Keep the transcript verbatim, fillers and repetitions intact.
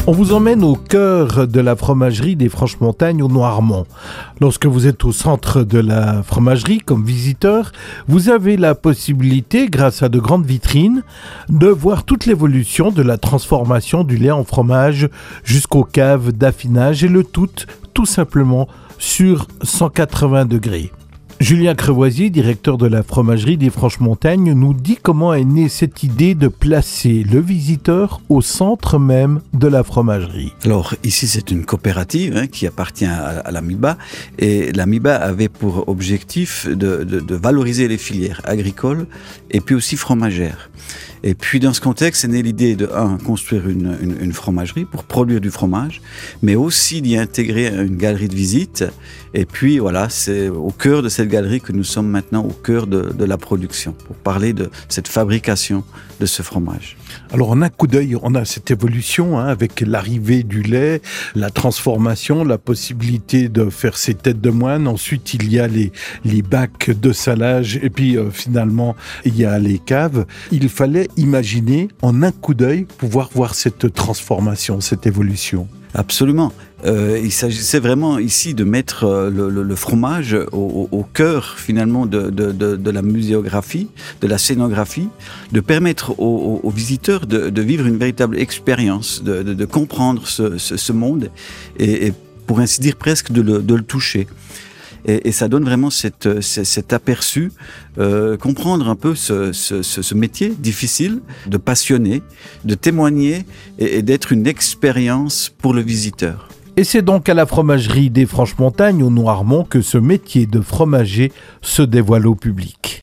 On vous emmène au cœur de la fromagerie des Franches-Montagnes au Noirmont. Lorsque vous êtes au centre de la fromagerie comme visiteur, vous avez la possibilité, grâce à de grandes vitrines, de voir toute l'évolution de la transformation du lait en fromage jusqu'aux caves d'affinage et le tout, tout simplement, sur cent quatre-vingts degrés. Julien Crevoisier, directeur de la fromagerie des Franches-Montagnes, nous dit comment est née cette idée de placer le visiteur au centre même de la fromagerie. Alors ici c'est une coopérative hein, qui appartient à, à l'AMIBA et l'AMIBA avait pour objectif de, de, de valoriser les filières agricoles et puis aussi fromagères. Et puis dans ce contexte est née l'idée de un, construire une, une, une fromagerie pour produire du fromage, mais aussi d'y intégrer une galerie de visite. Et puis voilà, c'est au cœur de cette galerie que nous sommes maintenant au cœur de, de la production, pour parler de cette fabrication de ce fromage. Alors en un coup d'œil, on a cette évolution hein, avec l'arrivée du lait, la transformation, la possibilité de faire ses têtes de moine. Ensuite, il y a les, les bacs de salage et puis euh, finalement, il y a les caves. Il fallait imaginer en un coup d'œil pouvoir voir cette transformation, cette évolution. Absolument. Euh, il s'agissait vraiment ici de mettre euh, le, le, le fromage au, au, au cœur finalement de, de, de, de la muséographie, de la scénographie, de permettre aux, aux visiteurs de, de vivre une véritable expérience, de, de, de comprendre ce, ce, ce monde et, et pour ainsi dire presque de le, de le toucher. Et, et ça donne vraiment cette, cet, cet aperçu, euh, comprendre un peu ce, ce, ce métier difficile, de passionner, de témoigner et, et d'être une expérience pour le visiteur. Et c'est donc à la fromagerie des Franches-Montagnes au Noirmont que ce métier de fromager se dévoile au public.